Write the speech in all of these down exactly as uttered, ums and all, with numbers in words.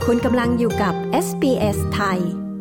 คุณกำลังอยู่กับ เอส บี เอส ไทย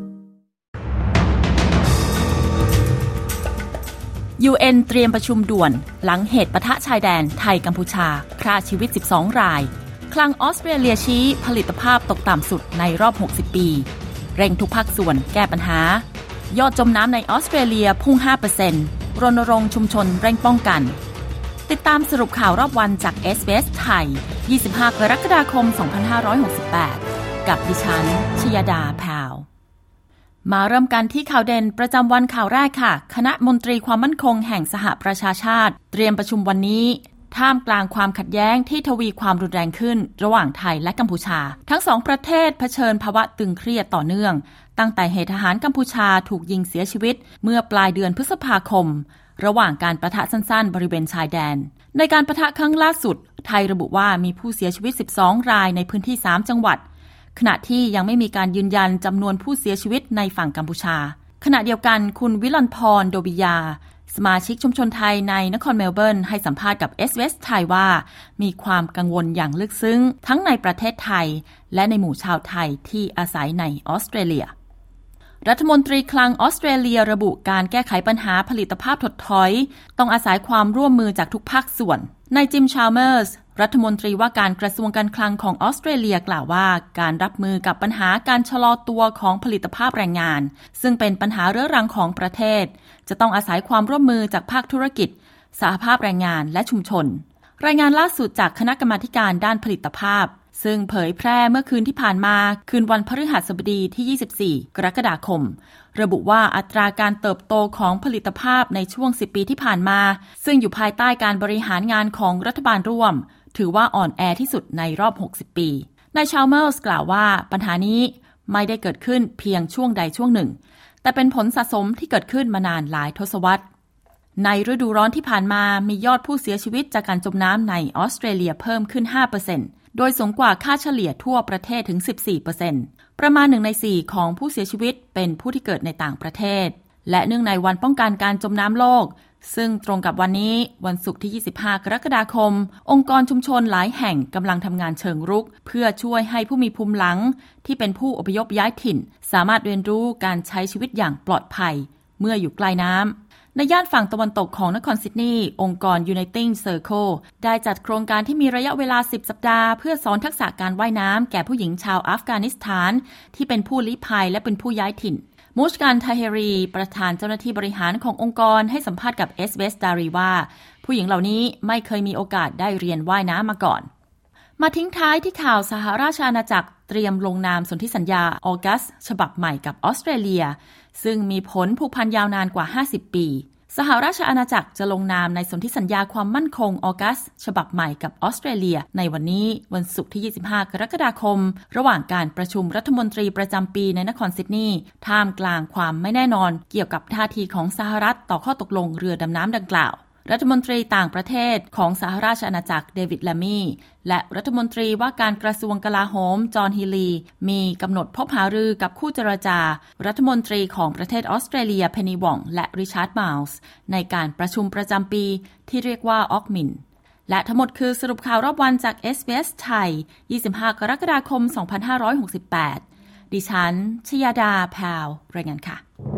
ยู เอ็น เตรียมประชุมด่วนหลังเหตุปะทะชายแดนไทยกัมพูชาฆ่าชีวิตสิบสองรายคลังออสเตรเลียชี้ผลิตภาพตกต่ำสุดในรอบหกสิบปีเร่งทุกภาคส่วนแก้ปัญหายอดจมน้ำในออสเตรเลียพุ่ง ห้าเปอร์เซ็นต์ รณรงค์ชุมชนเร่งป้องกันติดตามสรุปข่าวรอบวันจาก เอส บี เอส ไทย ยี่สิบห้ากรกฎาคม สองพันห้าร้อยหกสิบแปด กับดิฉันชยดาพาวมาเริ่มกันที่ข่าวเด่นประจำวันข่าวแรกค่ะคณะมนตรีความมั่นคงแห่งสหประชาชาติเตรียมประชุมวันนี้ท่ามกลางความขัดแย้งที่ทวีความรุนแรงขึ้นระหว่างไทยและกัมพูชาทั้งสองประเทศเผชิญภาวะตึงเครียดต่อเนื่องตั้งแต่เหตุทหารกัมพูชาถูกยิงเสียชีวิตเมื่อปลายเดือนพฤษภาคมระหว่างการปะทะสั้นๆบริเวณชายแดนในการปะทะครั้งล่าสุดไทยระบุว่ามีผู้เสียชีวิตสิบสองรายในพื้นที่สามจังหวัดขณะที่ยังไม่มีการยืนยันจำนวนผู้เสียชีวิตในฝั่งกัมพูชาขณะเดียวกันคุณวิลันพรโดบิยาสมาชิกชุมชนไทยในนครเมลเบิร์นให้สัมภาษณ์กับ เอส บี เอส ไทยว่ามีความกังวลอย่างลึกซึ้งทั้งในประเทศไทยและในหมู่ชาวไทยที่อาศัยในออสเตรเลียรัฐมนตรีคลังออสเตรเลียระบุการแก้ไขปัญหาผลิตภาพถดถอยต้องอาศัยความร่วมมือจากทุกภาคส่วนนายจิมชาลเมอร์สรัฐมนตรีว่าการกระทรวงการคลังของออสเตรเลียกล่าวว่าการรับมือกับปัญหาการชะลอตัวของผลิตภาพแรงงานซึ่งเป็นปัญหาเรื้อรังของประเทศจะต้องอาศัยความร่วมมือจากภาคธุรกิจสหภาพแรงงานและชุมชนรายงานล่าสุดจากคณะกรรมาการด้านผลิตภาพซึ่งเผยแพร่เมื่อคืนที่ผ่านมาคืนวันพฤหัสบดีที่ยี่สิบสี่กรกฎาคมระบุว่าอัตราการเติบโตของผลิตภาพในช่วงสิบปีที่ผ่านมาซึ่งอยู่ภายใต้การบริหารงานของรัฐบาลร่วมถือว่าอ่อนแอที่สุดในรอบหกสิบปีนายชาลเมอร์สกล่าวว่าปัญหานี้ไม่ได้เกิดขึ้นเพียงช่วงใดช่วงหนึ่งแต่เป็นผลสะสมที่เกิดขึ้นมานานหลายทศวรรษในฤดูร้อนที่ผ่านมามียอดผู้เสียชีวิตจากการจมน้ำในออสเตรเลียเพิ่มขึ้น ห้าเปอร์เซ็นต์โดยสูงกว่าค่าเฉลี่ยทั่วประเทศถึง สิบสี่เปอร์เซ็นต์ ประมาณหนึ่งในสี่ของผู้เสียชีวิตเป็นผู้ที่เกิดในต่างประเทศและเนื่องในวันป้องกันการจมน้ำโลกซึ่งตรงกับวันนี้วันศุกร์ที่ยี่สิบห้ากรกฎาคมองค์กรชุมชนหลายแห่งกำลังทำงานเชิงรุกเพื่อช่วยให้ผู้มีภูมิหลังที่เป็นผู้อพยพย้ายถิ่นสามารถเรียนรู้การใช้ชีวิตอย่างปลอดภัยเมื่ออยู่ใกล้น้ำในย่านฝั่งตะวันตกของนครซิดนีย์องค์กร Uniting Circle ได้จัดโครงการที่มีระยะเวลาสิบสัปดาห์เพื่อสอนทักษะการว่ายน้ำแก่ผู้หญิงชาวอัฟกานิสถานที่เป็นผู้ลี้ภัยและเป็นผู้ย้ายถิ่นมูชการไทเฮรีประธานเจ้าหน้าที่บริหารขององค์กรให้สัมภาษณ์กับ เอส บี เอส Diary ว่าผู้หญิงเหล่านี้ไม่เคยมีโอกาสได้เรียนว่ายน้ำมาก่อนมาทิ้งท้ายที่ข่าวสหราชอาณาจักรเตรียมลงนามสนธิสัญญาออกัสฉบับใหม่กับออสเตรเลียซึ่งมีผลผูกพันยาวนานกว่าห้าสิบปีสหราชอาณาจักรจะลงนามในสนธิสัญญาความมั่นคงออกัสฉบับใหม่กับออสเตรเลียในวันนี้วันศุกร์ที่ยี่สิบห้ากรกฎาคมระหว่างการประชุมรัฐมนตรีประจำปีในนครซิดนีย์ท่ามกลางความไม่แน่นอนเกี่ยวกับท่าทีของสหรัฐต่อข้อตกลงเรือดำน้ำดังกล่าวรัฐมนตรีต่างประเทศของสหราชอาณาจักรเดวิดแลมี่และรัฐมนตรีว่าการกระทรวงกลาโหมจอห์นฮีลีมีกำหนดพบหารือกับคู่เจรจารัฐมนตรีของประเทศออสเตรเลียเพนนีวองและริชาร์ดมาลส์ในการประชุมประจำปีที่เรียกว่าออกมินและทั้งหมดคือสรุปข่าวรอบวันจาก เอส บี เอส ไทย ยี่สิบห้ากรกฎาคม สองพันห้าร้อยหกสิบแปด ดิฉันชยดาพาวรายงานค่ะ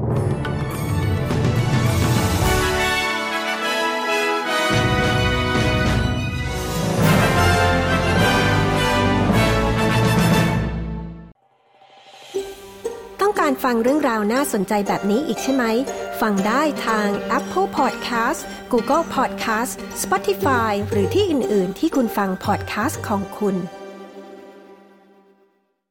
ต้องการฟังเรื่องราวน่าสนใจแบบนี้อีกใช่ไหมฟังได้ทาง Apple Podcast Google Podcast Spotify หรือที่อื่นๆที่คุณฟัง podcast ของคุณ